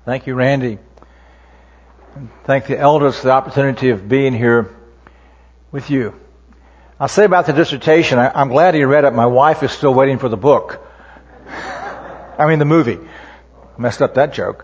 Thank you, Randy. And thank the elders for the opportunity of being here with you. I'll say about the dissertation, I'm glad you read it. My wife is still waiting for the book. The movie. Messed up that joke.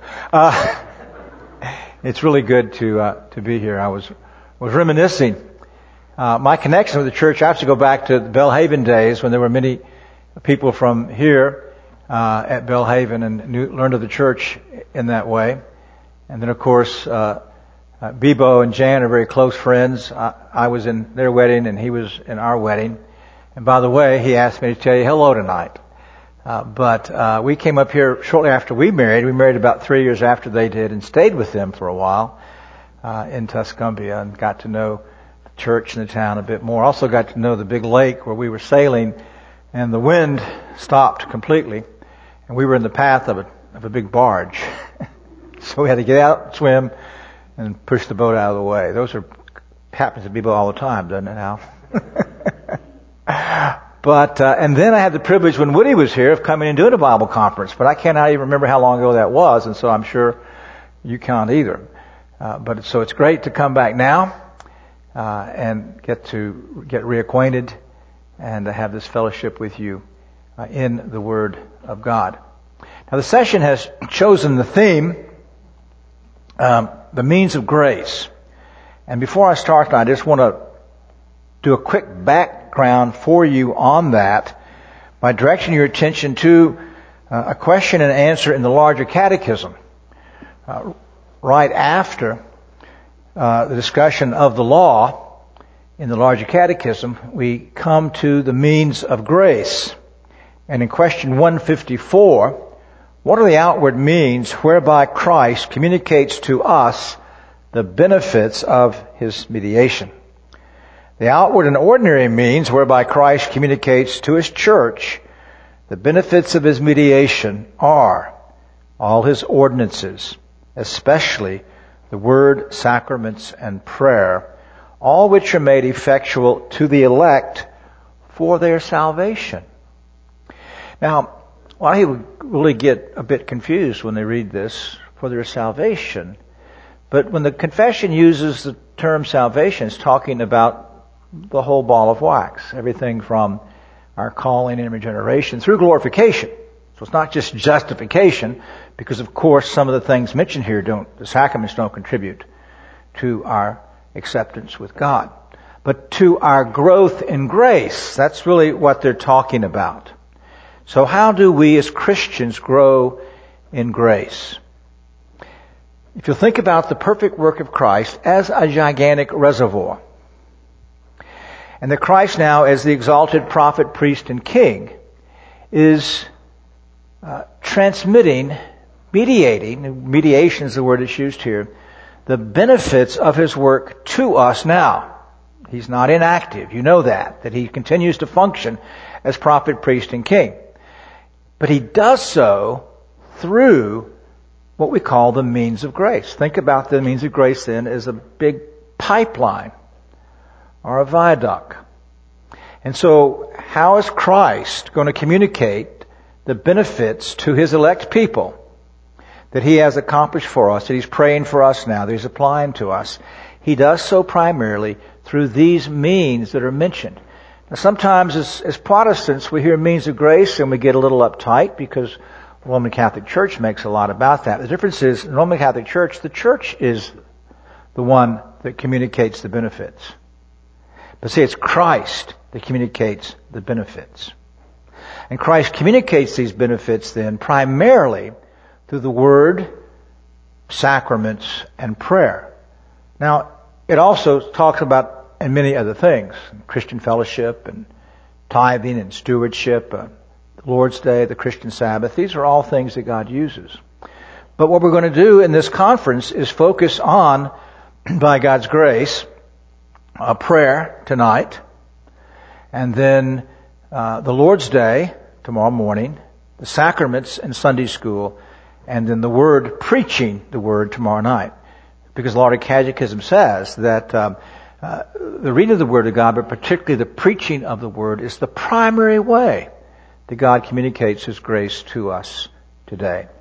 It's really good to be here. I was reminiscing. My connection with the church, I have to go back to the Belhaven days when there were many people from here at Belhaven and learned of the church in that way. And then, of course, Bebo and Jan are very close friends. I was in their wedding and he was in our wedding. And by the way, he asked me to tell you hello tonight. But we came up here shortly after we married. We married about 3 years after they did and stayed with them for a while in Tuscumbia and got to know the church and the town a bit more. Also got to know the big lake where we were sailing and the wind stopped completely and we were in the path of a big barge. So we had to get out, swim, and push the boat out of the way. Happens to Bebo all the time, doesn't it, Al? But and then I had the privilege when Woody was here of coming and doing a Bible conference. But I cannot even remember how long ago that was, and so I'm sure you can't either. So it's great to come back now and get reacquainted and to have this fellowship with you in the Word of God. Now the session has chosen the theme, the means of grace. And before I start, I just want to do a quick background for you on that by directing your attention to a question and answer in the larger catechism. Right after the discussion of the law in the larger catechism, we come to the means of grace. And in question 154, what are the outward means whereby Christ communicates to us the benefits of His mediation? The outward and ordinary means whereby Christ communicates to His church the benefits of His mediation are all His ordinances, especially the Word, sacraments, and prayer, all which are made effectual to the elect for their salvation. Now, a lot of people really get a bit confused when they read this, for their salvation. But when the confession uses the term salvation, it's talking about the whole ball of wax. Everything from our calling and regeneration through glorification. So it's not just justification, because of course some of the things mentioned here the sacraments don't contribute to our acceptance with God. But to our growth in grace. That's really what they're talking about. So how do we as Christians grow in grace? If you think about the perfect work of Christ as a gigantic reservoir, and that Christ now as the exalted prophet, priest, and king is transmitting, mediation is the word that's used here, the benefits of His work to us now. He's not inactive. You know that He continues to function as prophet, priest, and king. But He does so through what we call the means of grace. Think about the means of grace then as a big pipeline or a viaduct. And so how is Christ going to communicate the benefits to His elect people that He has accomplished for us, that He's praying for us now, that He's applying to us? He does so primarily through these means that are mentioned. Now sometimes as Protestants we hear means of grace and we get a little uptight because the Roman Catholic Church makes a lot about that. The difference is, in the Roman Catholic Church, the Church is the one that communicates the benefits. But see, it's Christ that communicates the benefits. And Christ communicates these benefits then primarily through the Word, sacraments, and prayer. Now, it also talks about, and many other things, Christian fellowship and tithing and stewardship, the Lord's Day, the Christian Sabbath. These are all things that God uses. But what we're going to do in this conference is focus on, by God's grace, a prayer tonight, and then the Lord's Day tomorrow morning, the sacraments in Sunday school, and then the Word, preaching the Word tomorrow night. Because the Larger Catechism says that the reading of the Word of God, but particularly the preaching of the Word, is the primary way that God communicates His grace to us today.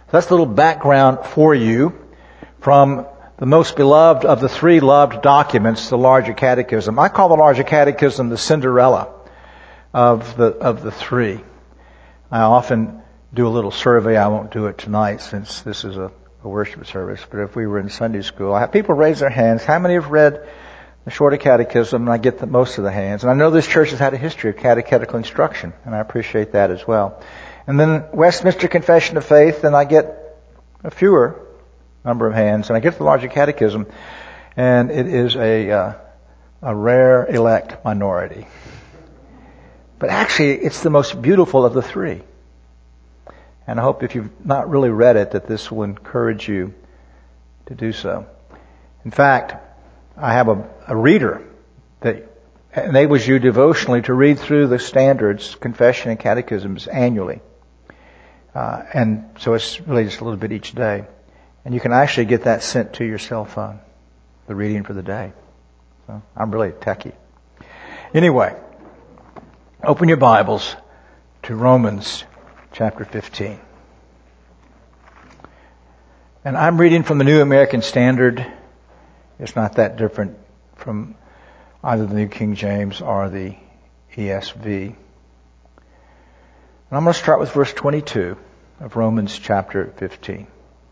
That's a little background for you from the most beloved of the three loved documents, the Larger Catechism. I call the Larger Catechism the Cinderella of the three. I often do a little survey. I won't do it tonight since this is a worship service, but if we were in Sunday school, I have people raise their hands. How many have read the Shorter Catechism? And I get most of the hands. And I know this church has had a history of catechetical instruction, and I appreciate that as well. And then Westminster Confession of Faith, and I get a fewer number of hands. And I get the Larger Catechism, and it is a rare elect minority. But actually, it's the most beautiful of the three. And I hope if you've not really read it, that this will encourage you to do so. In fact, I have a reader that enables you devotionally to read through the standards, confession, and catechisms annually. And so it's really just a little bit each day. And you can actually get that sent to your cell phone, the reading for the day. So I'm really techie. Anyway, open your Bibles to Romans chapter 15. And I'm reading from the New American Standard. It's not that different from either the New King James or the ESV. And I'm going to start with verse 22 of Romans chapter 15.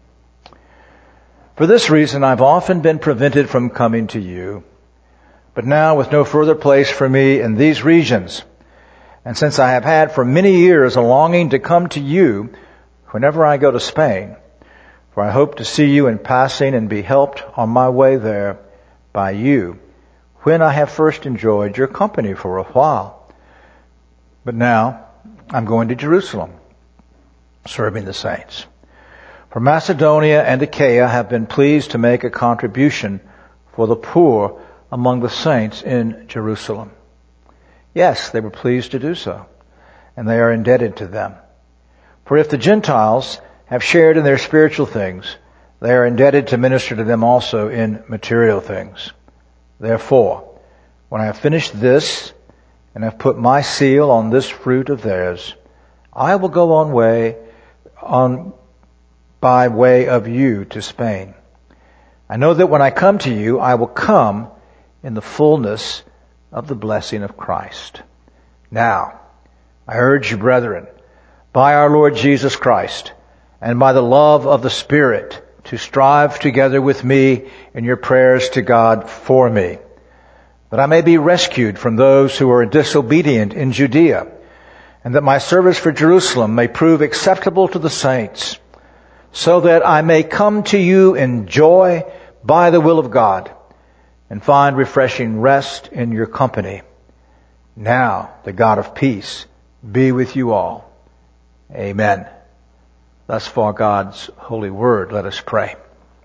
For this reason I've often been prevented from coming to you, but now with no further place for me in these regions, and since I have had for many years a longing to come to you whenever I go to Spain, for I hope to see you in passing and be helped on my way there by you, when I have first enjoyed your company for a while. But now I'm going to Jerusalem, serving the saints. For Macedonia and Achaia have been pleased to make a contribution for the poor among the saints in Jerusalem. Yes, they were pleased to do so, and they are indebted to them. For if the Gentiles have shared in their spiritual things, they are indebted to minister to them also in material things. Therefore, when I have finished this, and have put my seal on this fruit of theirs, I will go on by way of you to Spain. I know that when I come to you, I will come in the fullness of the blessing of Christ. Now, I urge you, brethren, by our Lord Jesus Christ, and by the love of the Spirit, to strive together with me in your prayers to God for me, that I may be rescued from those who are disobedient in Judea, and that my service for Jerusalem may prove acceptable to the saints, so that I may come to you in joy by the will of God, and find refreshing rest in your company. Now, the God of peace be with you all. Amen. Thus far God's holy word. Let us pray.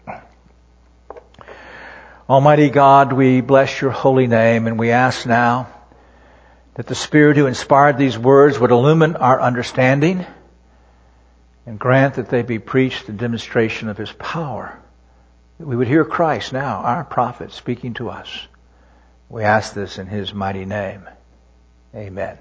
Almighty God, we bless your holy name, and we ask now that the Spirit who inspired these words would illumine our understanding and grant that they be preached in demonstration of his power, that we would hear Christ now, our prophet, speaking to us. We ask this in his mighty name. Amen.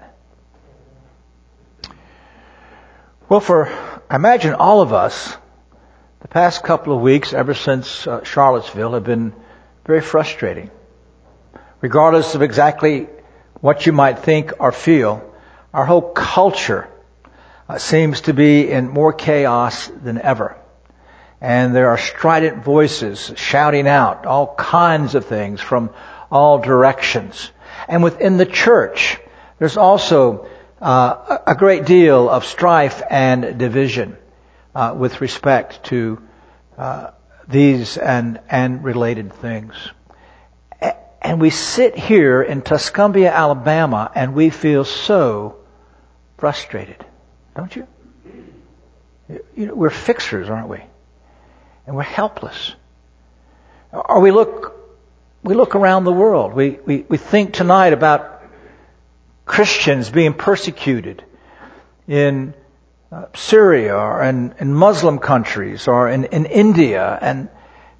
Well, I imagine all of us, the past couple of weeks, ever since Charlottesville, have been very frustrating. Regardless of exactly what you might think or feel, our whole culture seems to be in more chaos than ever. And there are strident voices shouting out all kinds of things from all directions. And within the church, there's also a great deal of strife and division with respect to these and related things. And we sit here in Tuscumbia, Alabama, and we feel so frustrated, don't you? We're fixers, aren't we? And we're helpless. Or we look around the world. We think tonight about Christians being persecuted in Syria or in Muslim countries or in India, and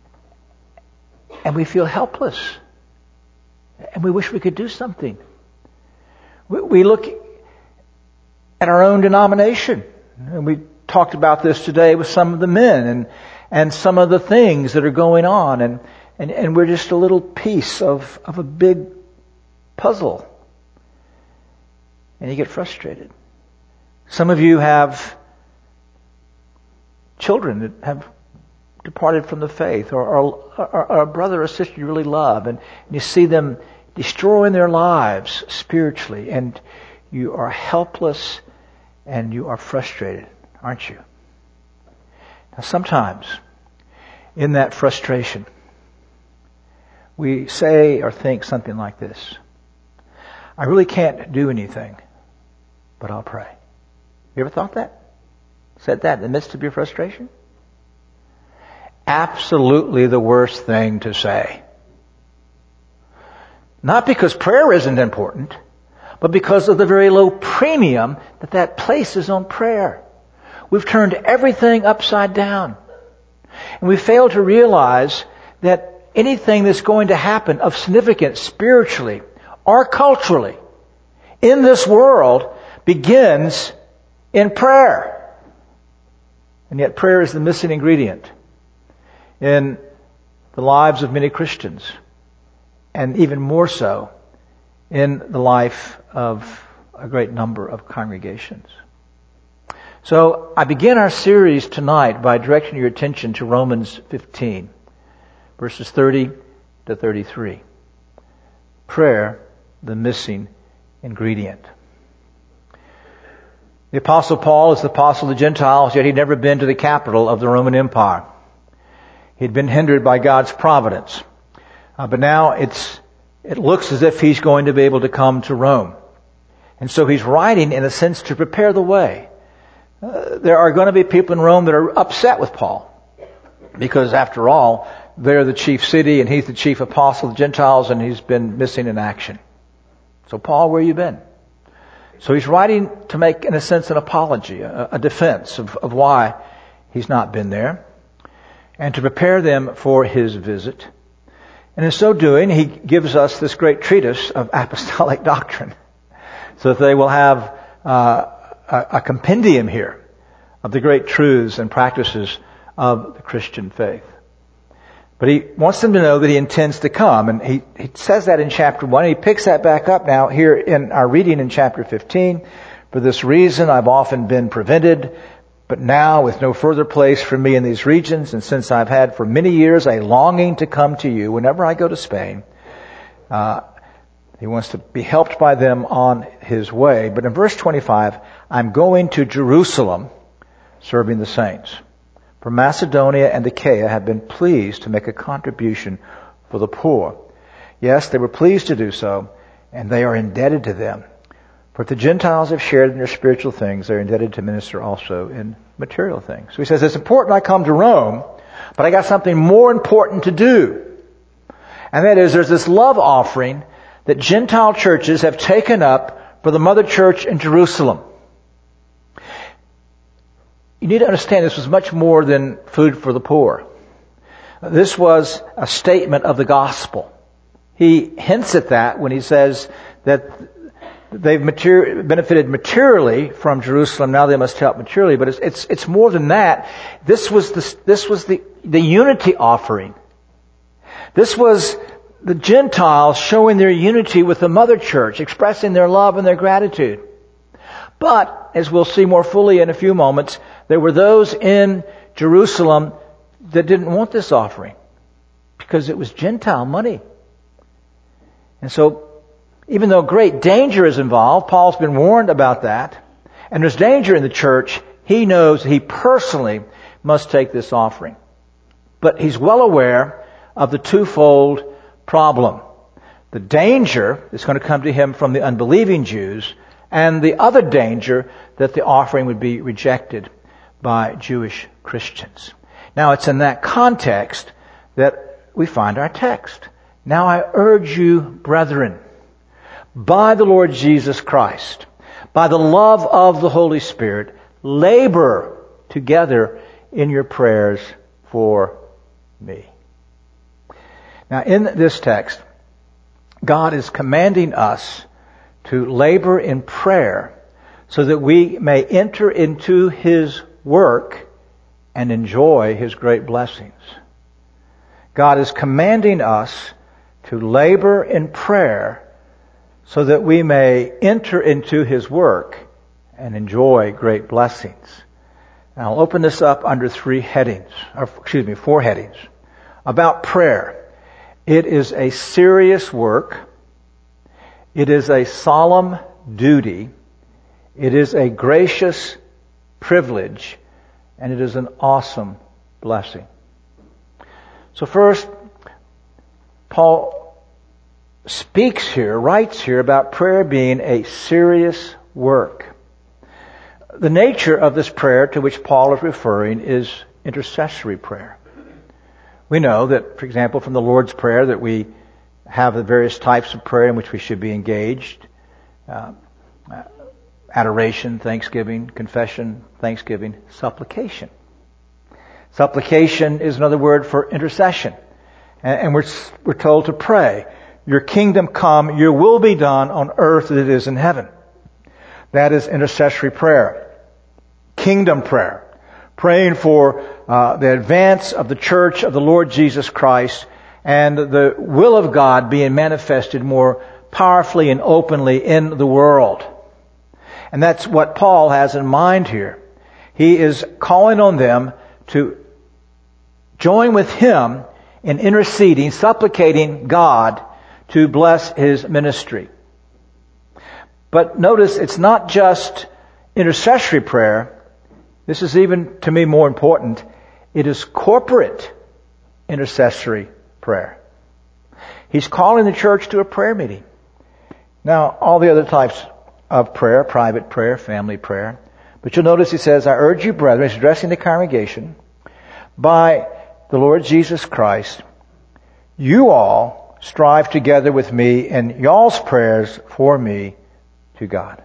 we feel helpless. And we wish we could do something. We look at our own denomination, and we talked about this today with some of the men and some of the things that are going on. And we're just a little piece of a big puzzle. And you get frustrated. Some of you have children that have departed from the faith, or a brother or sister you really love, and you see them destroying their lives spiritually, and you are helpless and you are frustrated, aren't you? Now sometimes, in that frustration, we say or think something like this: I really can't do anything, but I'll pray. You ever thought that? Said that in the midst of your frustration? Absolutely the worst thing to say. Not because prayer isn't important, but because of the very low premium that places on prayer. We've turned everything upside down. And we fail to realize that anything that's going to happen of significance spiritually or culturally in this world begins in prayer. And yet prayer is the missing ingredient in the lives of many Christians, and even more so in the life of a great number of congregations. So I begin our series tonight by directing your attention to Romans 15, verses 30 to 33. Prayer, the missing ingredient. The Apostle Paul is the apostle of the Gentiles, yet he'd never been to the capital of the Roman Empire. He'd been hindered by God's providence. But now it looks as if he's going to be able to come to Rome. And so he's writing, in a sense, to prepare the way. There are going to be people in Rome that are upset with Paul, because after all, they're the chief city and he's the chief apostle of the Gentiles, and he's been missing in action. So Paul, where you been? So he's writing to make, in a sense, an apology, a defense of why he's not been there, and to prepare them for his visit. And in so doing, he gives us this great treatise of apostolic doctrine, so that they will have a compendium here of the great truths and practices of the Christian faith. But he wants them to know that he intends to come. And he says that in chapter 1. And he picks that back up now here in our reading in chapter 15. For this reason I've often been prevented, but now with no further place for me in these regions, and since I've had for many years a longing to come to you whenever I go to Spain, he wants to be helped by them on his way. But in verse 25, I'm going to Jerusalem serving the saints. For Macedonia and Achaia have been pleased to make a contribution for the poor. Yes, they were pleased to do so, and they are indebted to them. For if the Gentiles have shared in their spiritual things, they're indebted to minister also in material things. So he says, it's important I come to Rome, but I got something more important to do. And that is, there's this love offering that Gentile churches have taken up for the mother church in Jerusalem. You need to understand this was much more than food for the poor. This was a statement of the gospel. He hints at that when he says that they've benefited materially from Jerusalem. Now they must help materially, but it's more than that. This was the unity offering. This was the Gentiles showing their unity with the mother church, expressing their love and their gratitude. But, as we'll see more fully in a few moments, there were those in Jerusalem that didn't want this offering because it was Gentile money. And so, even though great danger is involved, Paul's been warned about that, and there's danger in the church, he knows he personally must take this offering. But he's well aware of the twofold problem. The danger that's going to come to him from the unbelieving Jews, and the other danger that the offering would be rejected by Jewish Christians. Now, it's in that context that we find our text. Now I urge you, brethren, by the Lord Jesus Christ, by the love of the Holy Spirit, labor together in your prayers for me. Now, in this text, God is commanding us to labor in prayer so that we may enter into His work and enjoy His great blessings. God is commanding us to labor in prayer so that we may enter into His work and enjoy great blessings. Now, I'll open this up under four headings. About prayer. It is a serious work. It is a solemn duty. It is a gracious privilege. And it is an awesome blessing. So first, Paul writes here about prayer being a serious work. The nature of this prayer to which Paul is referring is intercessory prayer. We know that, for example, from the Lord's Prayer that we have the various types of prayer in which we should be engaged. Adoration, thanksgiving, confession, thanksgiving, supplication. Supplication is another word for intercession. And we're told to pray, your kingdom come, your will be done on earth as it is in heaven. That is intercessory prayer. Kingdom prayer. Praying for the advance of the church of the Lord Jesus Christ and the will of God being manifested more powerfully and openly in the world. And that's what Paul has in mind here. He is calling on them to join with him in interceding, supplicating God to bless his ministry. But notice it's not just intercessory prayer. This is even, to me, more important. It is corporate intercessory prayer. He's calling the church to a prayer meeting. Now, all the other types of prayer, private prayer, family prayer. But you'll notice he says, I urge you, brethren, he's addressing the congregation, by the Lord Jesus Christ, you all strive together with me in y'all's prayers for me to God.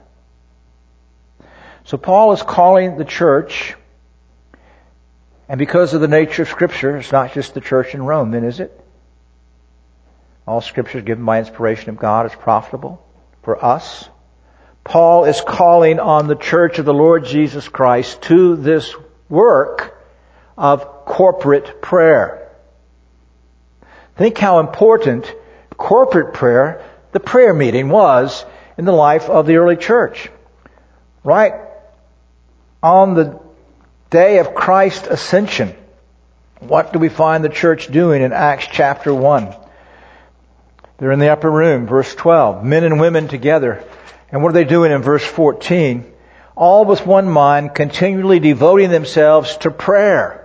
So Paul is calling the church, and because of the nature of Scripture, it's not just the church in Rome, then is it? All Scripture is given by inspiration of God, is profitable for us. Paul is calling on the church of the Lord Jesus Christ to this work of corporate prayer. Think how important corporate prayer, the prayer meeting, was in the life of the early church. Right on the day of Christ's ascension, what do we find the church doing in Acts chapter 1? They're in the upper room, verse 12, men and women together. And what are they doing in verse 14? All with one mind, continually devoting themselves to prayer.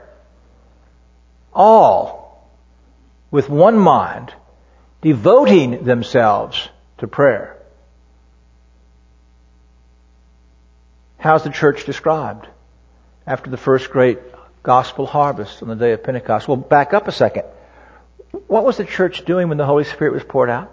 All with one mind, devoting themselves to prayer. How's the church described after the first great gospel harvest on the day of Pentecost? Well, back up a second. What was the church doing when the Holy Spirit was poured out?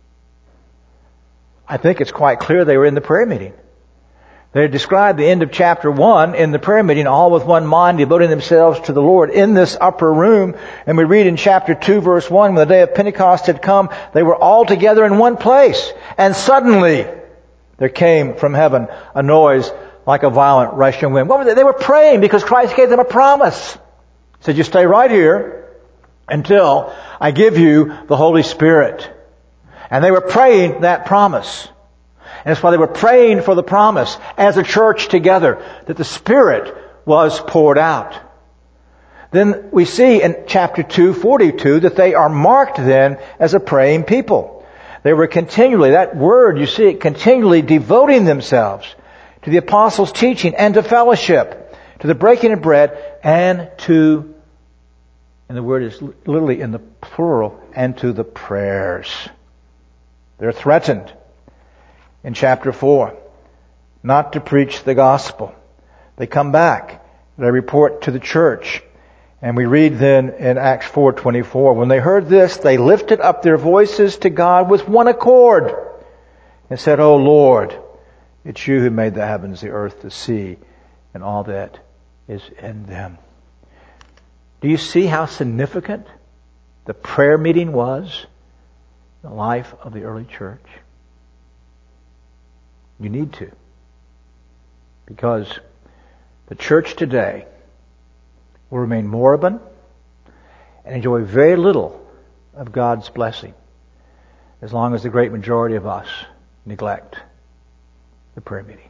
I think it's quite clear they were in the prayer meeting. They described the end of chapter 1 in the prayer meeting, all with one mind, devoting themselves to the Lord in this upper room. And we read in chapter 2, verse 1, when the day of Pentecost had come, they were all together in one place. And suddenly there came from heaven a noise like a violent rushing wind. What were they? They were praying because Christ gave them a promise. He said, you stay right here until I give you the Holy Spirit. And they were praying that promise. And that's why they were praying for the promise as a church together, that the Spirit was poured out. Then we see in chapter 2:42 that they are marked then as a praying people. They were continually, that word, you see it, continually devoting themselves to the apostles' teaching and to fellowship, to the breaking of bread, and to, and the word is literally in the plural, and to the prayers. They're threatened in chapter 4 not to preach the gospel. They come back. They report to the church. And we read then in Acts 4:24, when they heard this, they lifted up their voices to God with one accord and said, O Lord, it's you who made the heavens, the earth, the sea, and all that is in them. Do you see how significant the prayer meeting was in the life of the early church? You need to. Because the church today will remain moribund and enjoy very little of God's blessing as long as the great majority of us neglect the prayer meeting.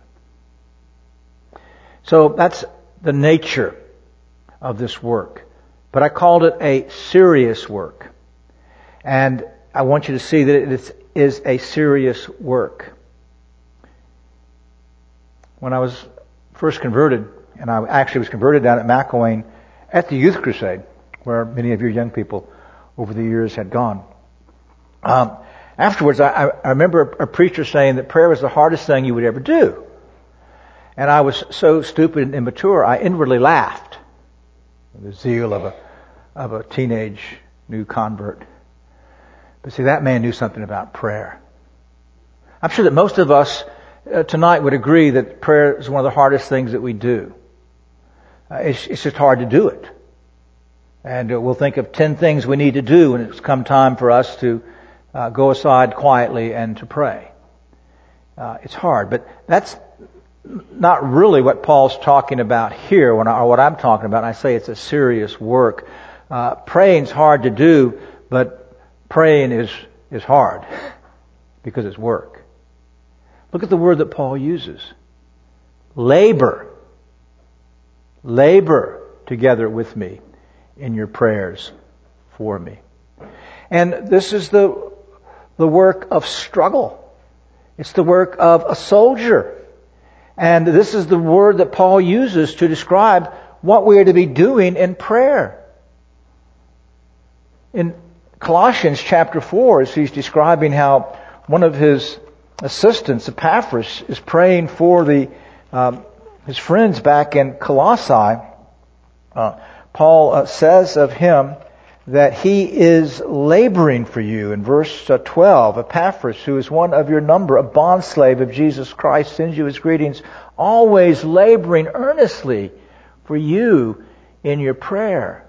So that's the nature of this work. But I called it a serious work. And I want you to see that it is a serious work. When I was first converted, and I actually was converted down at McElwain at the Youth Crusade, where many of your young people over the years had gone. Afterwards, I remember a preacher saying that prayer was the hardest thing you would ever do. And I was so stupid and immature, I inwardly laughed. The zeal of a teenage new convert. But see, that man knew something about prayer. I'm sure that most of us tonight would agree that prayer is one of the hardest things that we do. It's just hard to do it. And we'll think of 10 things we need to do when it's come time for us to go aside quietly and to pray. It's hard, but that's not really what Paul's talking about here, or what I'm talking about. I say it's a serious work. Praying's hard to do, but praying is hard because it's work. Look at the word that Paul uses. Labor. Labor together with me in your prayers for me. And this is the work of struggle. It's the work of a soldier. And this is the word that Paul uses to describe what we are to be doing in prayer. In Colossians chapter 4, as he's describing how one of his assistants, Epaphras, is praying for his friends back in Colossae, Paul says of him that he is laboring for you. In verse 12, Epaphras, who is one of your number, a bondslave of Jesus Christ, sends you his greetings, always laboring earnestly for you in your prayer.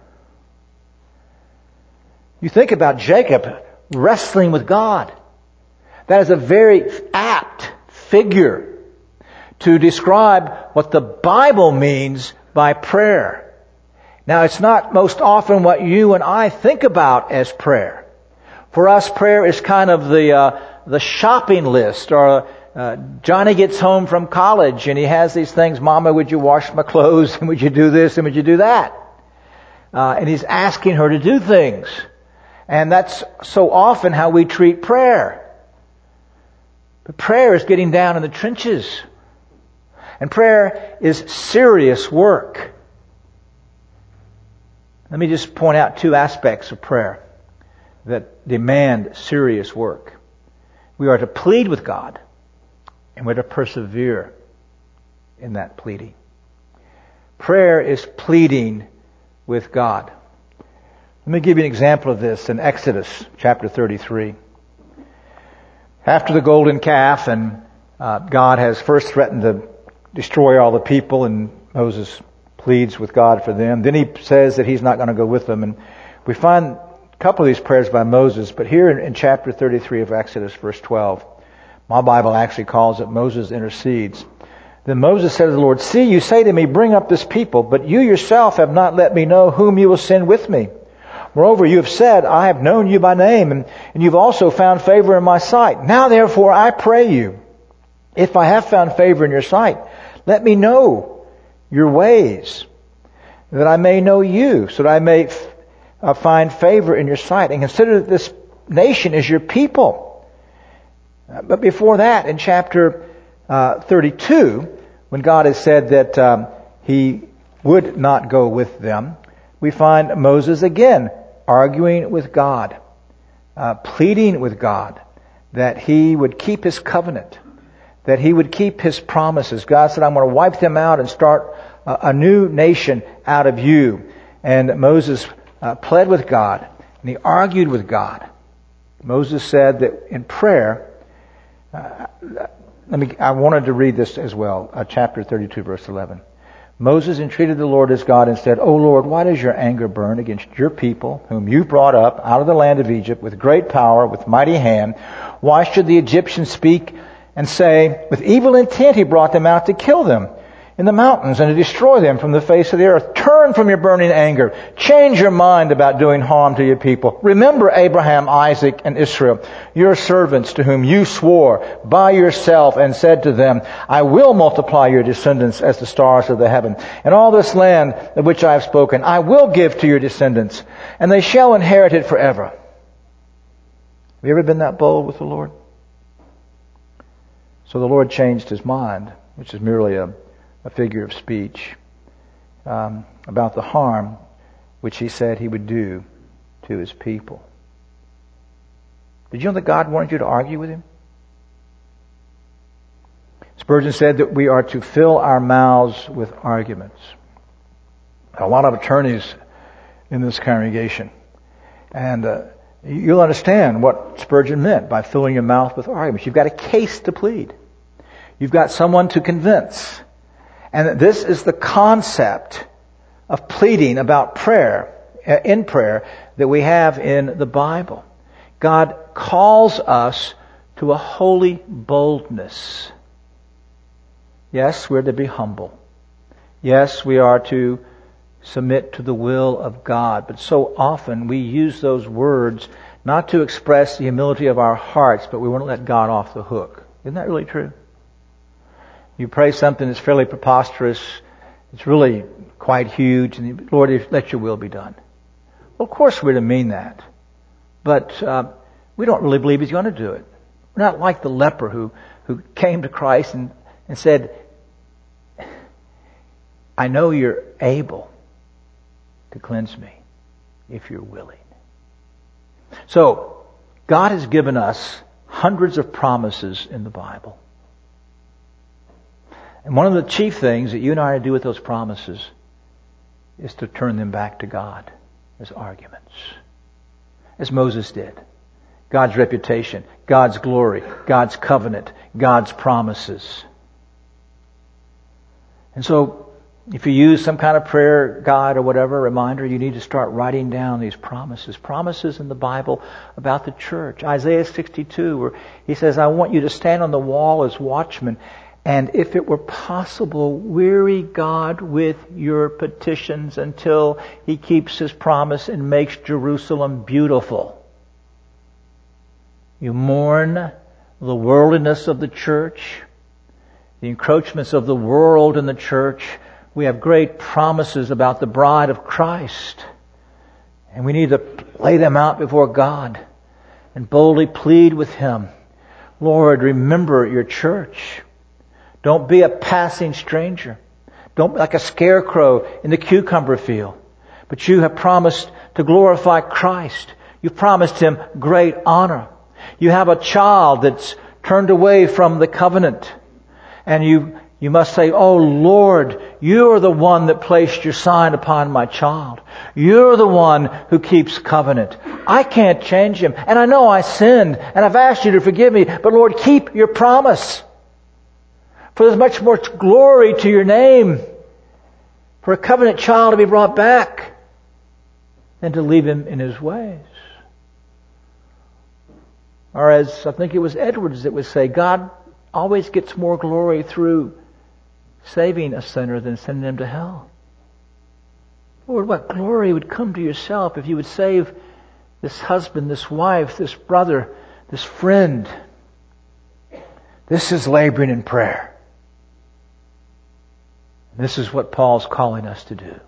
You think about Jacob wrestling with God. That is a very apt figure to describe what the Bible means by prayer. Now, it's not most often what you and I think about as prayer. For us, prayer is kind of the shopping list, or Johnny gets home from college and he has these things, Mama, would you wash my clothes, and would you do this, and would you do that? And he's asking her to do things. And that's so often how we treat prayer. But prayer is getting down in the trenches. And prayer is serious work. Let me just point out two aspects of prayer that demand serious work. We are to plead with God, and we're to persevere in that pleading. Prayer is pleading with God. Let me give you an example of this in Exodus chapter 33. After the golden calf, and God has first threatened to destroy all the people, and Moses pleads with God for them. Then he says that he's not going to go with them. And we find a couple of these prayers by Moses, but here in chapter 33 of Exodus, verse 12, my Bible actually calls it Moses intercedes. Then Moses said to the Lord, see, you say to me, bring up this people, but you yourself have not let me know whom you will send with me. Moreover, you have said, I have known you by name, and you've also found favor in my sight. Now therefore I pray you, if I have found favor in your sight, let me know your ways, that I may know you, so that I may find favor in your sight, and consider that this nation is your people. But before that, in chapter 32, when God has said that he would not go with them, we find Moses again arguing with God, pleading with God that he would keep his covenant, that he would keep his promises. God said, I'm going to wipe them out and start a new nation out of you. And Moses pled with God, and he argued with God. Moses said that in prayer, I wanted to read this as well, chapter 32, verse 11. Moses entreated the Lord his God and said, O Lord, why does your anger burn against your people, whom you brought up out of the land of Egypt with great power, with mighty hand? Why should the Egyptians speak and say, with evil intent he brought them out to kill them? in the mountains and to destroy them from the face of the earth. Turn from your burning anger. Change your mind about doing harm to your people. Remember Abraham, Isaac, and Israel, your servants to whom you swore by yourself and said to them, I will multiply your descendants as the stars of the heaven. And all this land of which I have spoken, I will give to your descendants, and they shall inherit it forever. Have you ever been that bold with the Lord? So the Lord changed his mind, which is merely a figure of speech, about the harm which he said he would do to his people. Did you know that God wanted you to argue with him? Spurgeon said that we are to fill our mouths with arguments. A lot of attorneys in this congregation, and you'll understand what Spurgeon meant by filling your mouth with arguments. You've got a case to plead. You've got someone to convince. And this is the concept of pleading about prayer, in prayer, that we have in the Bible. God calls us to a holy boldness. Yes, we're to be humble. Yes, we are to submit to the will of God. But so often we use those words not to express the humility of our hearts, but we want to let God off the hook. Isn't that really true? You pray something that's fairly preposterous, it's really quite huge, and Lord, let your will be done. Well, of course we're to mean that. But we don't really believe He's going to do it. We're not like the leper who came to Christ and said, I know you're able to cleanse me if you're willing. So, God has given us hundreds of promises in the Bible. And one of the chief things that you and I are to do with those promises is to turn them back to God as arguments. As Moses did. God's reputation, God's glory, God's covenant, God's promises. And so, if you use some kind of prayer guide or whatever, reminder, you need to start writing down these promises. Promises in the Bible about the church. Isaiah 62, where he says, I want you to stand on the wall as watchmen, and if it were possible, weary God with your petitions until He keeps His promise and makes Jerusalem beautiful. You mourn the worldliness of the church, the encroachments of the world in the church. We have great promises about the bride of Christ. And we need to lay them out before God and boldly plead with Him. Lord, remember your church. Don't be a passing stranger. Don't be like a scarecrow in the cucumber field. But you have promised to glorify Christ. You've promised Him great honor. You have a child that's turned away from the covenant. And you must say, oh Lord, you are the one that placed your sign upon my child. You're the one who keeps covenant. I can't change him. And I know I sinned. And I've asked you to forgive me. But Lord, keep your promise. For there's much more glory to your name for a covenant child to be brought back than to leave him in his ways. Or as I think it was Edwards that would say, God always gets more glory through saving a sinner than sending him to hell. Lord, what glory would come to yourself if you would save this husband, this wife, this brother, this friend. This is laboring in prayer. This is what Paul's calling us to do.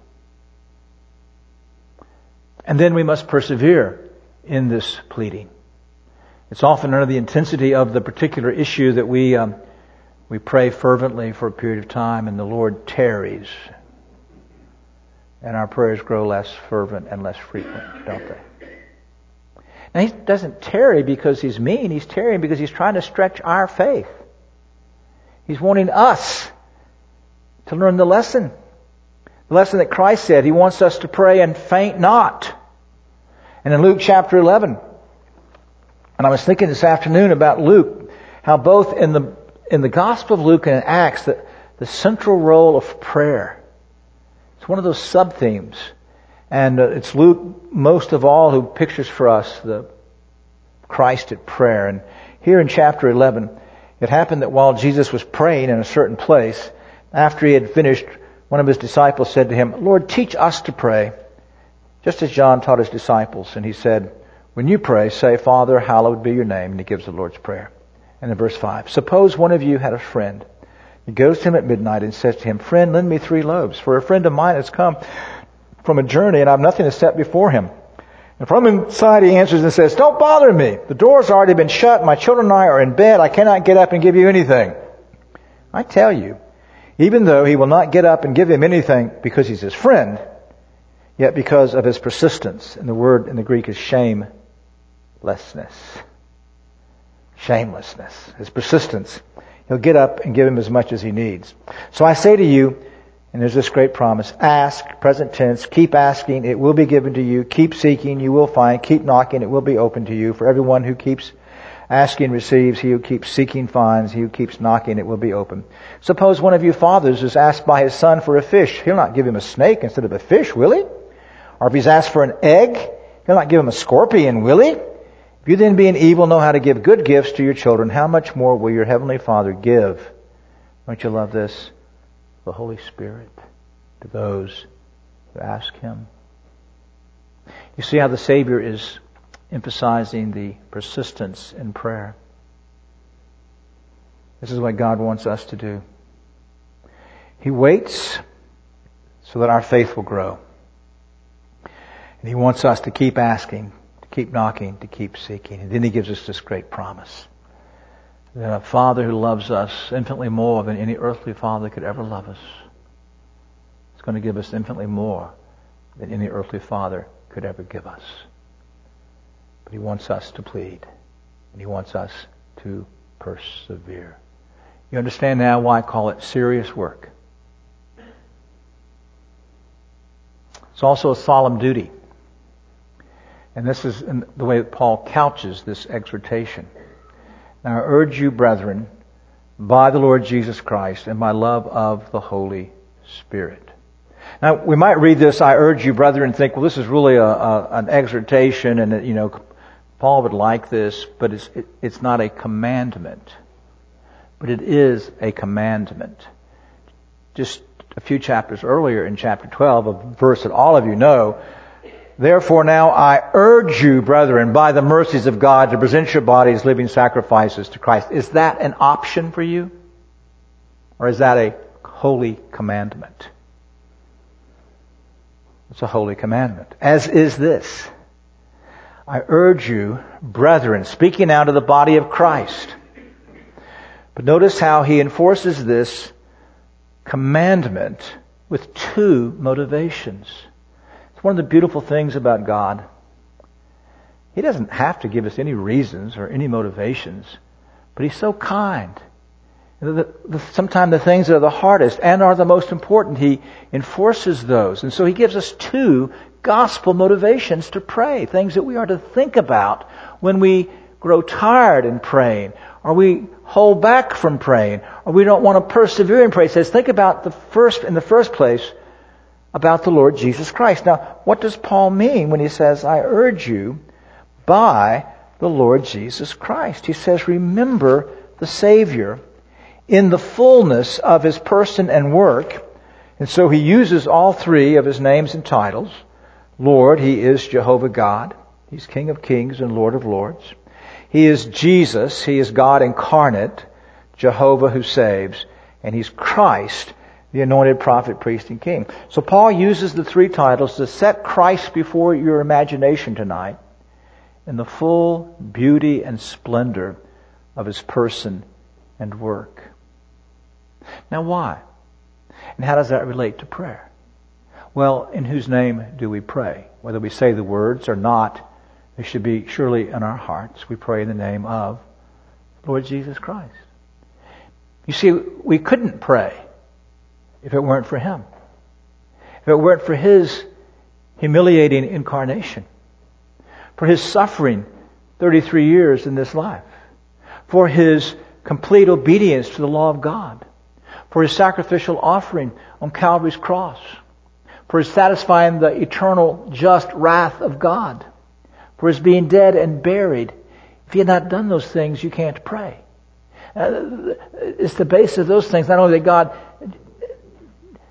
And then we must persevere in this pleading. It's often under the intensity of the particular issue that we pray fervently for a period of time and the Lord tarries. And our prayers grow less fervent and less frequent, don't they? Now, He doesn't tarry because He's mean. He's tarrying because He's trying to stretch our faith. He's wanting us to learn the lesson. The lesson that Christ said. He wants us to pray and faint not. And in Luke chapter 11, and I was thinking this afternoon about Luke, how both in the Gospel of Luke and in Acts, the central role of prayer. It's one of those sub-themes. And it's Luke, most of all, who pictures for us the Christ at prayer. And here in chapter 11, it happened that while Jesus was praying in a certain place, After he had finished, one of his disciples said to him, "Lord, teach us to pray, just as John taught his disciples." And he said, "When you pray, say, 'Father, hallowed be your name.'" And he gives the Lord's Prayer. And in verse 5, "Suppose one of you had a friend. He goes to him at midnight and says to him, 'Friend, lend me 3 loaves, for a friend of mine has come from a journey and I have nothing to set before him.' And from inside he answers and says, 'Don't bother me. The door's already been shut. My children and I are in bed. I cannot get up and give you anything.' I tell you, even though he will not get up and give him anything because he's his friend, yet because of his persistence," and the word in the Greek is shamelessness. Shamelessness. His persistence. He'll get up and give him as much as he needs. So I say to you, and there's this great promise, ask, present tense, keep asking, it will be given to you. Keep seeking, you will find. Keep knocking, it will be open to you. For everyone who keeps asking receives. He who keeps seeking finds. He who keeps knocking, it will be open. Suppose one of you fathers is asked by his son for a fish. He'll not give him a snake instead of a fish, will he? Or if he's asked for an egg, he'll not give him a scorpion, will he? If you then, being evil, know how to give good gifts to your children, how much more will your heavenly Father give? Don't you love this? The Holy Spirit to those who ask Him. You see how the Savior is emphasizing the persistence in prayer. This is what God wants us to do. He waits so that our faith will grow. And He wants us to keep asking, to keep knocking, to keep seeking. And then He gives us this great promise. That a Father who loves us infinitely more than any earthly father could ever love us is going to give us infinitely more than any earthly father could ever give us. But He wants us to plead. And He wants us to persevere. You understand now why I call it serious work. It's also a solemn duty. And this is the way that Paul couches this exhortation. "Now I urge you, brethren, by the Lord Jesus Christ and by love of the Holy Spirit." Now, we might read this, "I urge you, brethren," and think, well, this is really an exhortation, and Paul would like this, but it's not a commandment. But it is a commandment. Just a few chapters earlier in chapter 12, a verse that all of you know, "Therefore now I urge you, brethren, by the mercies of God, to present your bodies living sacrifices to Christ." Is that an option for you? Or is that a holy commandment? It's a holy commandment. As is this. "I urge you, brethren," speaking out of the body of Christ. But notice how he enforces this commandment with 2 motivations. It's one of the beautiful things about God. He doesn't have to give us any reasons or any motivations, but He's so kind. Sometimes the things that are the hardest and are the most important, He enforces those. And so He gives us 2 gospel motivations to pray, things that we are to think about when we grow tired in praying, or we hold back from praying, or we don't want to persevere in prayer. He says, think about in the first place, about the Lord Jesus Christ. Now, what does Paul mean when he says, "I urge you by the Lord Jesus Christ"? He says, remember the Savior in the fullness of His person and work. And so he uses all 3 of His names and titles. Lord, He is Jehovah God. He's King of Kings and Lord of Lords. He is Jesus. He is God incarnate, Jehovah who saves. And He's Christ, the anointed prophet, priest, and king. So Paul uses the 3 titles to set Christ before your imagination tonight in the full beauty and splendor of His person and work. Now why? And how does that relate to prayer? Well, in whose name do we pray? Whether we say the words or not, they should be surely in our hearts. We pray in the name of Lord Jesus Christ. You see, we couldn't pray if it weren't for Him. If it weren't for His humiliating incarnation, for His suffering 33 years in this life, for His complete obedience to the law of God, for His sacrificial offering on Calvary's cross, for His satisfying the eternal just wrath of God, for His being dead and buried. If He had not done those things, you can't pray. It's the base of those things, not only that God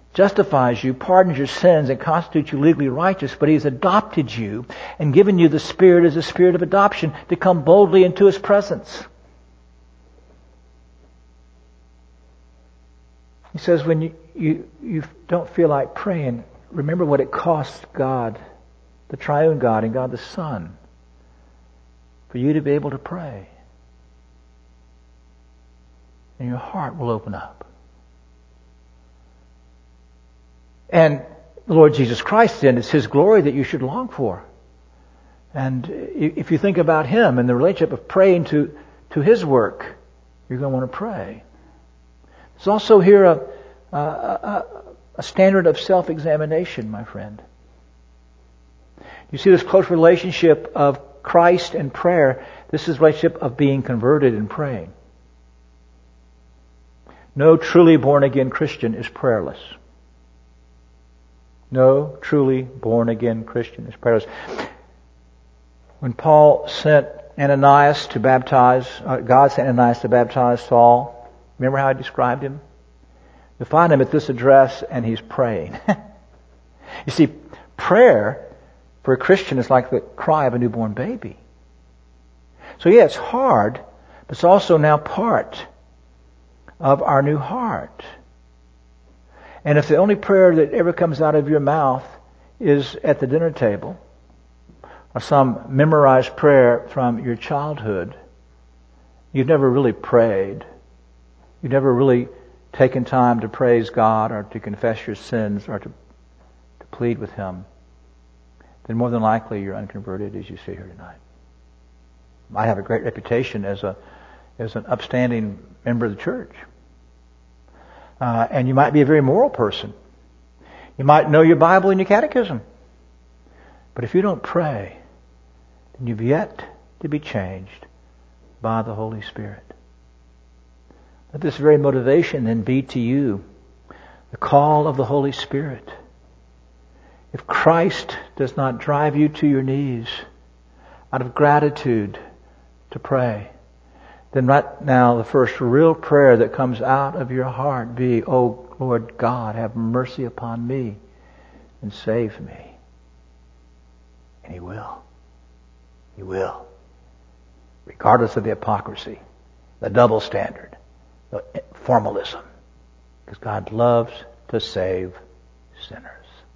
justifies you, pardons your sins, and constitutes you legally righteous, but He has adopted you and given you the Spirit as a spirit of adoption to come boldly into His presence. He says when you don't feel like praying, remember what it costs God, the triune God and God the Son, for you to be able to pray. And your heart will open up. And the Lord Jesus Christ, then, it's His glory that you should long for. And if you think about Him and the relationship of praying to His work, you're going to want to pray. There's also here a standard of self-examination, my friend. You see this close relationship of Christ and prayer. This is the relationship of being converted and praying. No truly born-again Christian is prayerless. No truly born-again Christian is prayerless. When Paul sent Ananias to baptize, God sent Ananias to baptize Saul, remember how He described him? You find him at this address and he's praying. You see, prayer for a Christian is like the cry of a newborn baby. So yeah, it's hard, but it's also now part of our new heart. And if the only prayer that ever comes out of your mouth is at the dinner table, or some memorized prayer from your childhood, you've never really prayed. You've never really taken time to praise God or to confess your sins or to plead with Him, then more than likely you're unconverted as you sit here tonight. I have a great reputation as an upstanding member of the church. And you might be a very moral person. You might know your Bible and your catechism. But if you don't pray, then you've yet to be changed by the Holy Spirit. Let this very motivation then be to you the call of the Holy Spirit. If Christ does not drive you to your knees out of gratitude to pray, then right now the first real prayer that comes out of your heart be, "Oh Lord God, have mercy upon me and save me." And He will. He will. Regardless of the hypocrisy, the double standard, the formalism. Because God loves to save sinners.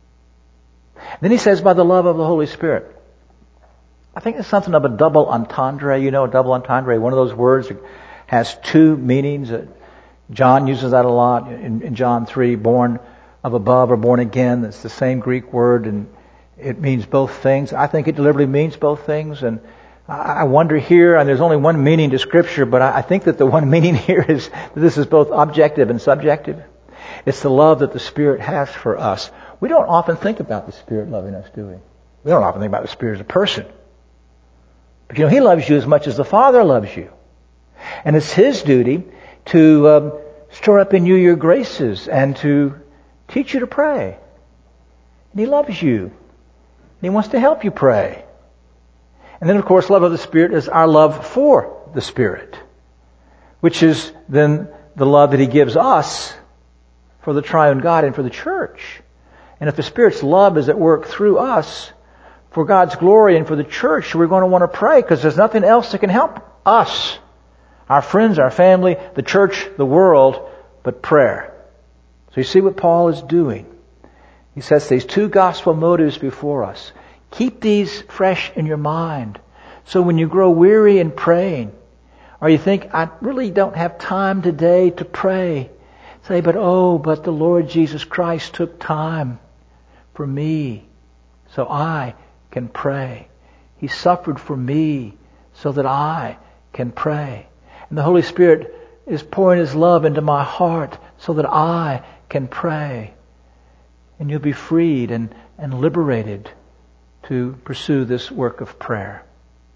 Then He says, by the love of the Holy Spirit. I think it's something of a double entendre. You know, a double entendre, one of those words that has two meanings. John uses that a lot in John 3, born of above or born again. It's the same Greek word and it means both things. I think it deliberately means both things. And I wonder here, and there's only one meaning to Scripture, but I think that the one meaning here is that this is both objective and subjective. It's the love that the Spirit has for us. We don't often think about the Spirit loving us, do we? We don't often think about the Spirit as a person. But you know, He loves you as much as the Father loves you. And it's His duty to store up in you your graces and to teach you to pray. And He loves you. And He wants to help you pray. And then, of course, love of the Spirit is our love for the Spirit, which is then the love that He gives us for the triune God and for the church. And if the Spirit's love is at work through us for God's glory and for the church, we're going to want to pray because there's nothing else that can help us, our friends, our family, the church, the world, but prayer. So you see what Paul is doing. He sets these two gospel motives before us. Keep these fresh in your mind. So when you grow weary in praying, or you think, I really don't have time today to pray, say, but the Lord Jesus Christ took time for me so I can pray. He suffered for me so that I can pray. And the Holy Spirit is pouring His love into my heart so that I can pray. And you'll be freed and liberated to pursue this work of prayer.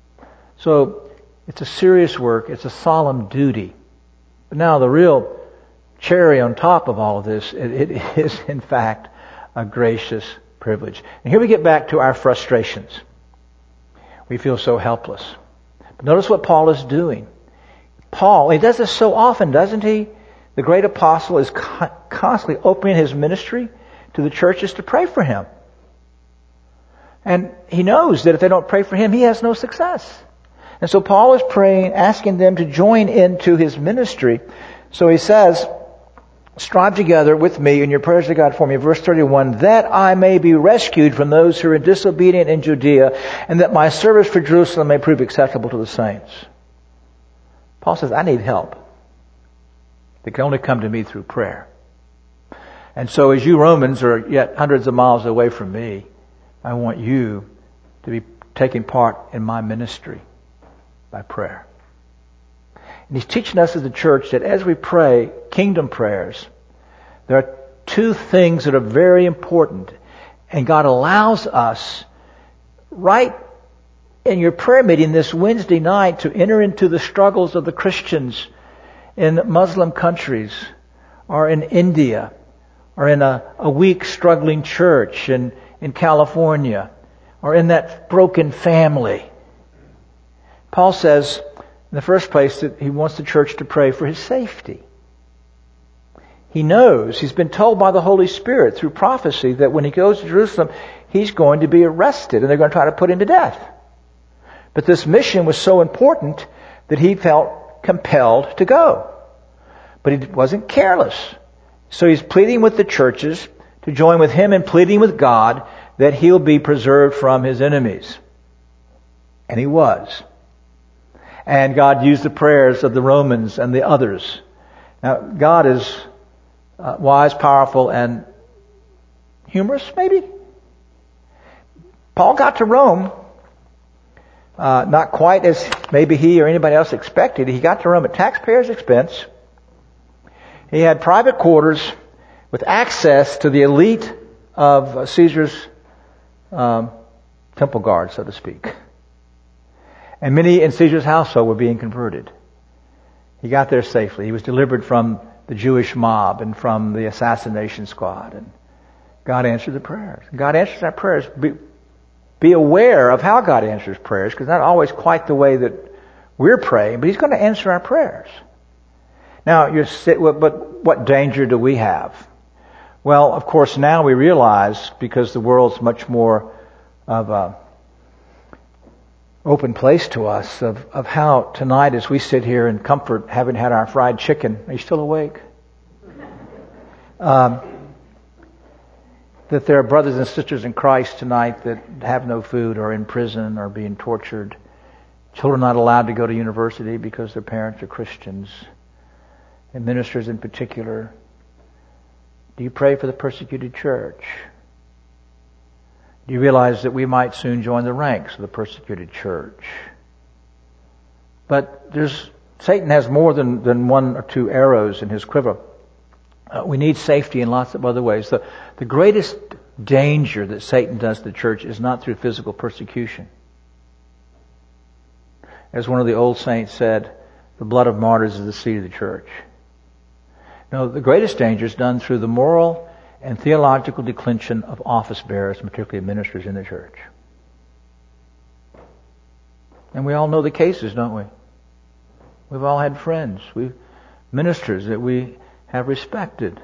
So it's a serious work. It's a solemn duty. But now the real cherry on top of all of this, it is in fact a gracious privilege. And here we get back to our frustrations. We feel so helpless. But notice what Paul is doing. Paul, he does this so often, doesn't he? the great apostle is constantly opening his ministry to the churches to pray for him. And he knows that if they don't pray for him, he has no success. And so Paul is praying, asking them to join into his ministry. So he says, strive together with me in your prayers to God for me. Verse 31, that I may be rescued from those who are disobedient in Judea, and that my service for Jerusalem may prove acceptable to the saints. Paul says, I need help. They can only come to me through prayer. And so as you Romans are yet hundreds of miles away from me, I want you to be taking part in my ministry by prayer. And he's teaching us as a church that as we pray kingdom prayers, there are two things that are very important. And God allows us right in your prayer meeting this Wednesday night to enter into the struggles of the Christians in Muslim countries or in India or in a weak struggling church in California or in that broken family. Paul says, in the first place, that he wants the church to pray for his safety. He knows, he's been told by the Holy Spirit through prophecy that when he goes to Jerusalem, he's going to be arrested and they're going to try to put him to death. But this mission was so important that he felt compelled to go. But he wasn't careless. So he's pleading with the churches to join with him in pleading with God that he'll be preserved from his enemies. And he was. And God used the prayers of the Romans and the others. Now, God is wise, powerful, and humorous, maybe? Paul got to Rome, not quite as maybe he or anybody else expected. He got to Rome at taxpayers' expense. He had private quarters with access to the elite of Caesar's temple guard, so to speak. And many in Caesar's household were being converted. He got there safely. He was delivered from the Jewish mob and from the assassination squad. And God answered the prayers. God answers our prayers. Be aware of how God answers prayers, because not always quite the way that we're praying, but He's going to answer our prayers. Now, but what danger do we have? Well, of course, now we realize, because the world's much more of a open place to us, of how tonight as we sit here in comfort, having had our fried chicken. Are you still awake? That there are brothers and sisters in Christ tonight that have no food or in prison or being tortured. Children not allowed to go to university because their parents are Christians. And ministers in particular. Do you pray for the persecuted church? Do you realize that we might soon join the ranks of the persecuted church? But Satan has more than one or two arrows in his quiver. We need safety in lots of other ways. The greatest danger that Satan does to the church is not through physical persecution. As one of the old saints said, the blood of martyrs is the seed of the church. No, the greatest danger is done through the moral and theological declension of office bearers, particularly ministers in the church. And we all know the cases, don't we? We've all had friends, ministers that we have respected.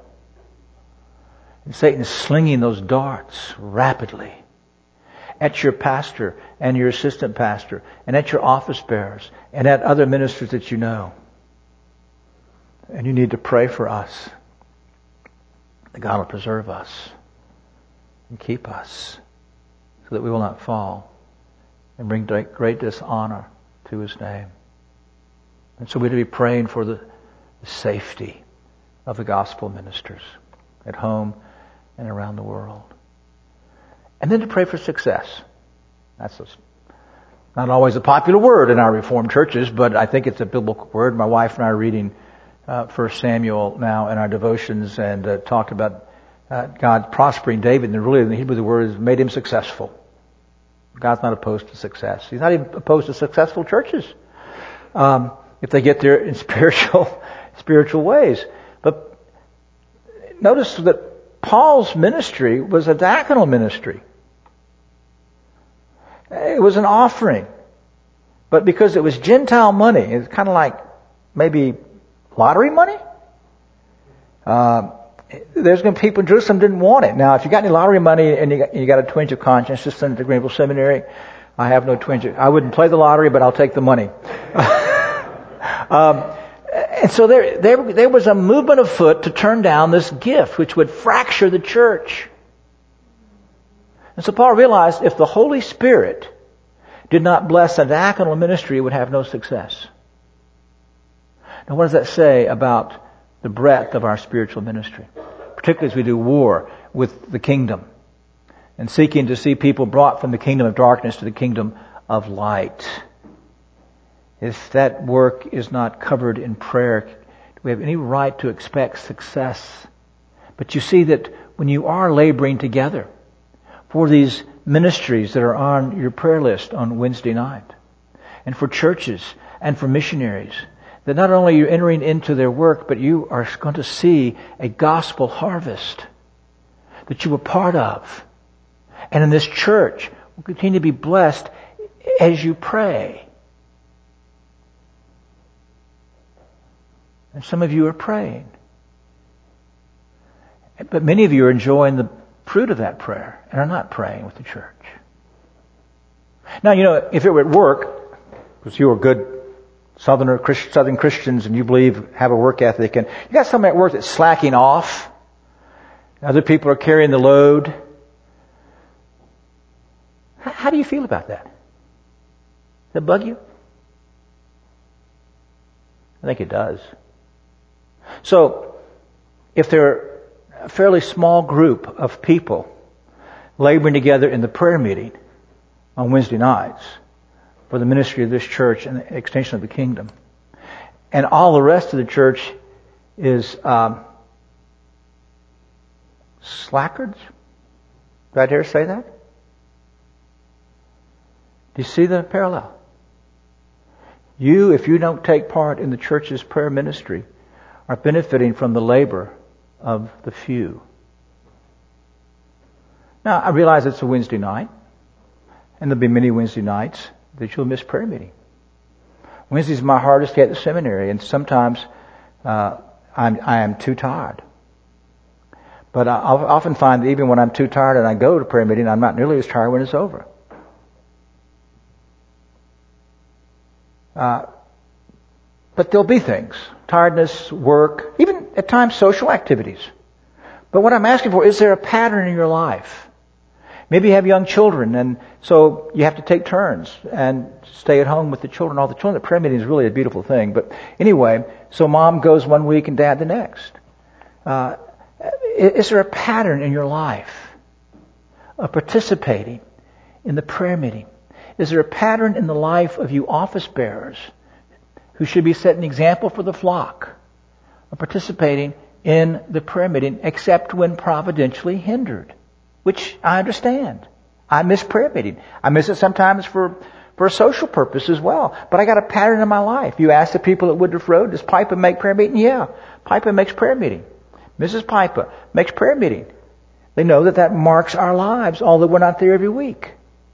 And Satan is slinging those darts rapidly at your pastor and your assistant pastor and at your office bearers and at other ministers that you know. And you need to pray for us that God will preserve us and keep us so that we will not fall and bring great dishonor to His name. And so we're to be praying for the safety of the gospel ministers at home and around the world. And then to pray for success. That's not always a popular word in our Reformed churches, but I think it's a biblical word. My wife and I are reading 1 Samuel now in our devotions, and talked about God prospering David, and really in the Hebrew the word is made him successful. God's not opposed to success. He's not even opposed to successful churches if they get there in spiritual ways. But notice that Paul's ministry was a diaconal ministry. It was an offering. But because it was Gentile money, it's kind of like maybe lottery money? There's going to be people in Jerusalem didn't want it. Now, if you got any lottery money and you got a twinge of conscience, just send it to Greenville Seminary. I have no twinge. I wouldn't play the lottery, but I'll take the money. And so there was a movement afoot to turn down this gift, which would fracture the church. And so Paul realized if the Holy Spirit did not bless a diaconal ministry, it would have no success. Now, what does that say about the breadth of our spiritual ministry? Particularly as we do war with the kingdom and seeking to see people brought from the kingdom of darkness to the kingdom of light. If that work is not covered in prayer, do we have any right to expect success? But you see that when you are laboring together for these ministries that are on your prayer list on Wednesday night, and for churches and for missionaries, that not only you're entering into their work, but you are going to see a gospel harvest that you were part of. And in this church will continue to be blessed as you pray. And some of you are praying. But many of you are enjoying the fruit of that prayer and are not praying with the church. Now, if it were at work, because you are good Southern Christians and you believe, have a work ethic, and you got somebody at work that's slacking off, other people are carrying the load. How do you feel about that? Does that bug you? I think it does. So, if there are a fairly small group of people laboring together in the prayer meeting on Wednesday nights for the ministry of this church and the extension of the kingdom, and all the rest of the church is slackards? Do I dare say that? Do you see the parallel? You, if you don't take part in the church's prayer ministry, are benefiting from the labor of the few. Now, I realize it's a Wednesday night, and there'll be many Wednesday nights that you'll miss prayer meeting. Wednesday's my hardest day at the seminary, and sometimes I am too tired. But I often find that even when I'm too tired and I go to prayer meeting, I'm not nearly as tired when it's over. But there'll be things. Tiredness, work, even at times social activities. But what I'm asking for, is there a pattern in your life? Maybe you have young children, and so you have to take turns and stay at home with the children. All the children. The prayer meeting is really a beautiful thing. But anyway, so mom goes one week and dad the next. Is there a pattern in your life of participating in the prayer meeting? Is there a pattern in the life of you office bearers who should be setting an example for the flock of participating in the prayer meeting, except when providentially hindered? Which I understand. I miss prayer meeting. I miss it sometimes for a social purpose as well. But I got a pattern in my life. You ask the people at Woodruff Road, does Piper make prayer meeting? Yeah, Piper makes prayer meeting. Mrs. Piper makes prayer meeting. They know that marks our lives, although we're not there every week.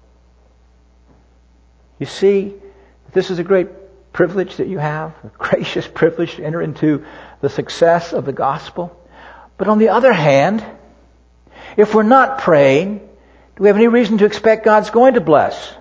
You see, this is a great privilege that you have, a gracious privilege to enter into the success of the gospel. But on the other hand, if we're not praying, do we have any reason to expect God's going to bless?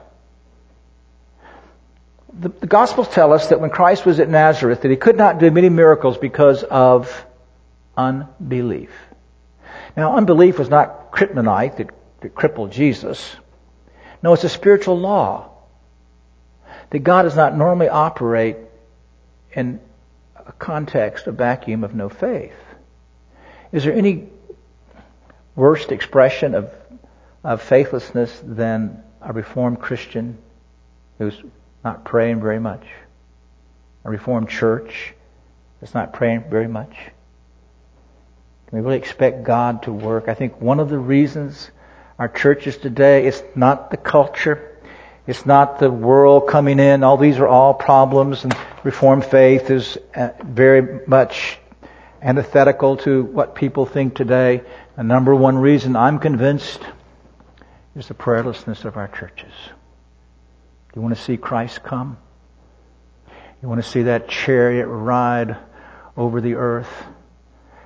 The Gospels tell us that when Christ was at Nazareth, that He could not do many miracles because of unbelief. Now, unbelief was not kryptonite that crippled Jesus. No, it's a spiritual law that God does not normally operate in a context, a vacuum of no faith. Is there any worst expression of faithlessness than a Reformed Christian who's not praying very much? A Reformed church that's not praying very much? Can we really expect God to work? I think one of the reasons our churches today, it's not the culture, it's not the world coming in. All these are all problems, and Reformed faith is very much antithetical to what people think today. The number one reason I'm convinced is the prayerlessness of our churches. You want to see Christ come? You want to see that chariot ride over the earth?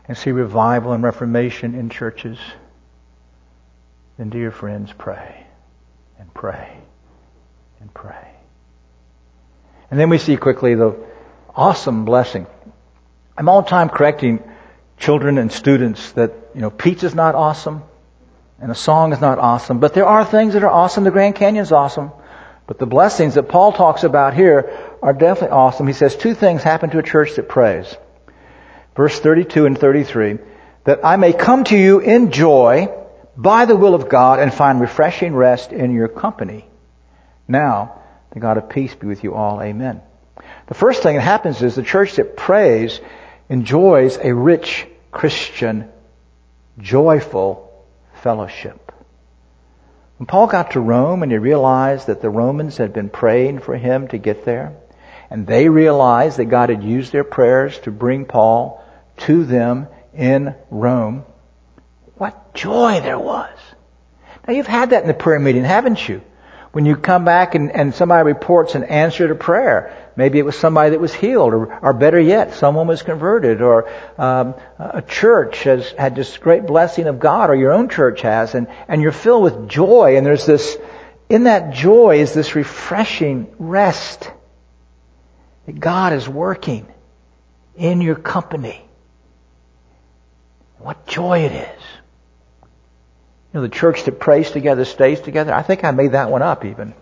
and see revival and reformation in churches, then, dear friends, pray and pray and pray. And then we see quickly the awesome blessing. I'm all the time correcting children and students that, pizza's not awesome and a song is not awesome, but there are things that are awesome. The Grand Canyon's awesome. But the blessings that Paul talks about here are definitely awesome. He says 2 things happen to a church that prays. Verse 32 and 33, that I may come to you in joy by the will of God and find refreshing rest in your company. Now, the God of peace be with you all. Amen. The first thing that happens is the church that prays enjoys a rich Christian, joyful fellowship. When Paul got to Rome and he realized that the Romans had been praying for him to get there, and they realized that God had used their prayers to bring Paul to them in Rome, what joy there was. Now you've had that in the prayer meeting, haven't you? When you come back and somebody reports an answer to prayer. Maybe it was somebody that was healed, or better yet, someone was converted, or a church has had this great blessing of God, or your own church has, and you're filled with joy, and there's this, in that joy is this refreshing rest that God is working in your company. What joy it is. The church that prays together stays together. I think I made that one up even.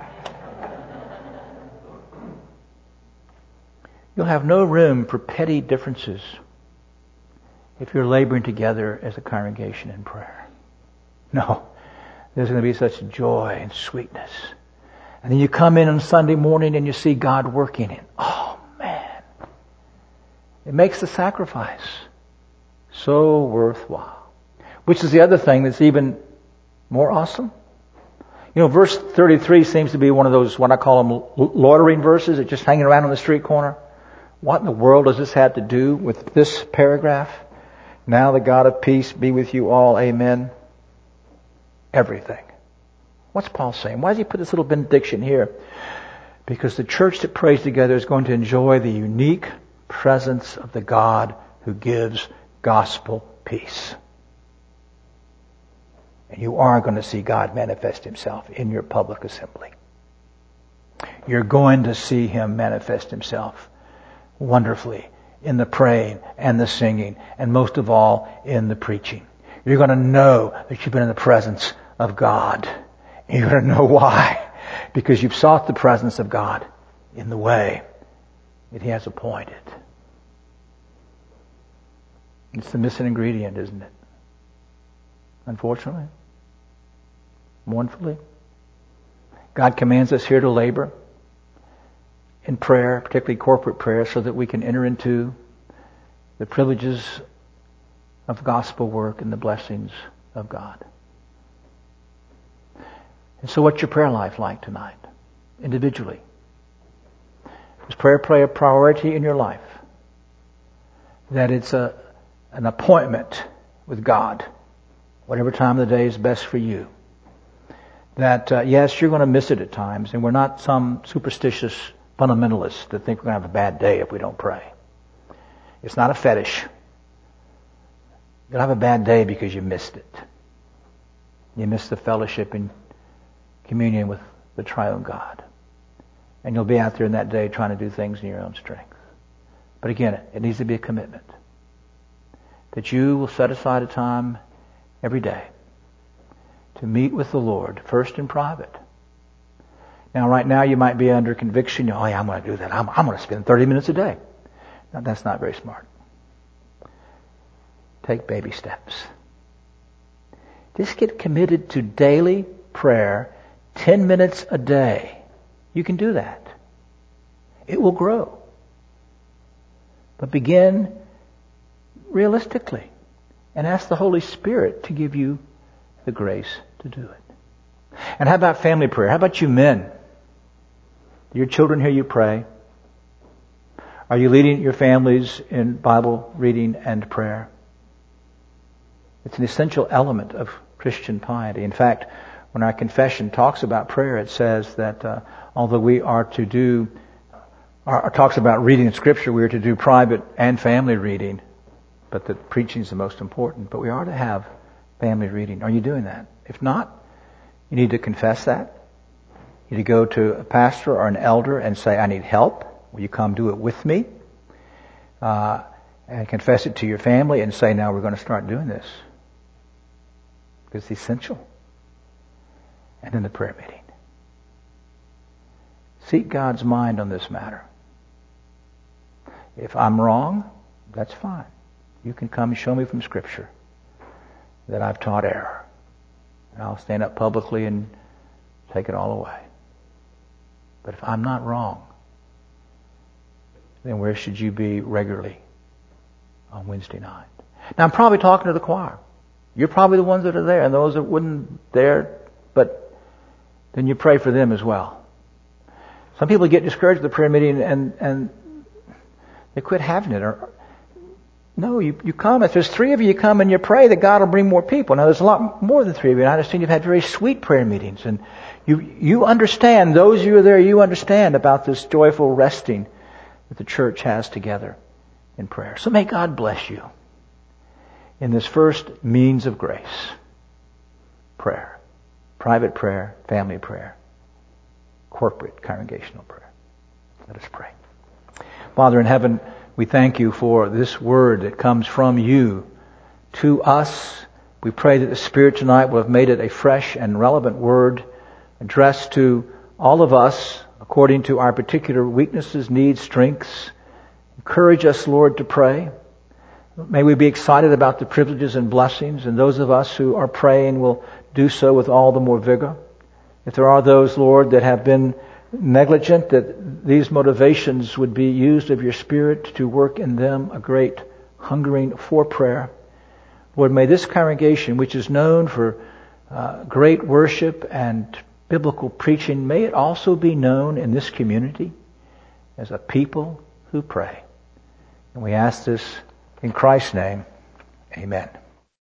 You'll have no room for petty differences if you're laboring together as a congregation in prayer. No. There's going to be such joy and sweetness. And then you come in on Sunday morning and you see God working in. Oh, man. It makes the sacrifice so worthwhile. Which is the other thing that's even more awesome. Verse 33 seems to be one of those, what I call them, loitering verses. It's just hanging around on the street corner. What in the world does this have to do with this paragraph? Now the God of peace be with you all. Amen. Everything. What's Paul saying? Why does he put this little benediction here? Because the church that prays together is going to enjoy the unique presence of the God who gives gospel peace. And you are going to see God manifest Himself in your public assembly. You're going to see Him manifest Himself wonderfully in the praying and the singing, and most of all in the preaching. You're going to know that you've been in the presence of God. And you're going to know why. Because you've sought the presence of God in the way that He has appointed. It's the missing ingredient, isn't it? Unfortunately. Mournfully. God commands us here to labor in prayer, particularly corporate prayer, so that we can enter into the privileges of gospel work and the blessings of God. And so what's your prayer life like tonight, individually? Does prayer play a priority in your life? That it's an appointment with God, whatever time of the day is best for you. That, yes, you're going to miss it at times, and we're not some superstitious fundamentalists that think we're going to have a bad day if we don't pray. It's not a fetish. You'll have a bad day because you missed it. You missed the fellowship and communion with the triune God. And you'll be out there in that day trying to do things in your own strength. But again, it needs to be a commitment. That you will set aside a time every day to meet with the Lord, first in private. Now, right now, you might be under conviction. Oh, yeah, I'm going to do that. I'm going to spend 30 minutes a day. Now, that's not very smart. Take baby steps. Just get committed to daily prayer, 10 minutes a day. You can do that. It will grow. But begin realistically and ask the Holy Spirit to give you the grace to do it. And how about family prayer? How about you men? Do your children hear you pray? Are you leading your families in Bible reading and prayer? It's an essential element of Christian piety. In fact, when our confession talks about prayer, it says that although we are to do, talks about reading Scripture, we are to do private and family reading. but that preaching is the most important. But we are to have family reading. Are you doing that? If not, you need to confess that. You need to go to a pastor or an elder and say, I need help. Will you come do it with me? And confess it to your family and say, now we're going to start doing this. Because it's essential. And then the prayer meeting. Seek God's mind on this matter. If I'm wrong, that's fine. You can come and show me from Scripture that I've taught error. And I'll stand up publicly and take it all away. But if I'm not wrong, then where should you be regularly on Wednesday night? Now, I'm probably talking to the choir. You're probably the ones that are there, and those that wouldn't there, but then you pray for them as well. Some people get discouraged at the prayer meeting and they quit having it. No, you come. If there's 3 of you, you come and you pray that God will bring more people. Now, there's a lot more than 3 of you. And I understand you've had very sweet prayer meetings. And you understand, those of you who are there, you understand about this joyful resting that the church has together in prayer. So may God bless you in this first means of grace. Prayer. Private prayer, family prayer, corporate congregational prayer. Let us pray. Father in heaven, we thank you for this word that comes from you to us. We pray that the Spirit tonight will have made it a fresh and relevant word addressed to all of us according to our particular weaknesses, needs, strengths. Encourage us, Lord, to pray. May we be excited about the privileges and blessings, and those of us who are praying will do so with all the more vigor. If there are those, Lord, that have been negligent, that these motivations would be used of your Spirit to work in them a great hungering for prayer. Lord, may this congregation, which is known for great worship and biblical preaching, may it also be known in this community as a people who pray. And we ask this in Christ's name. Amen.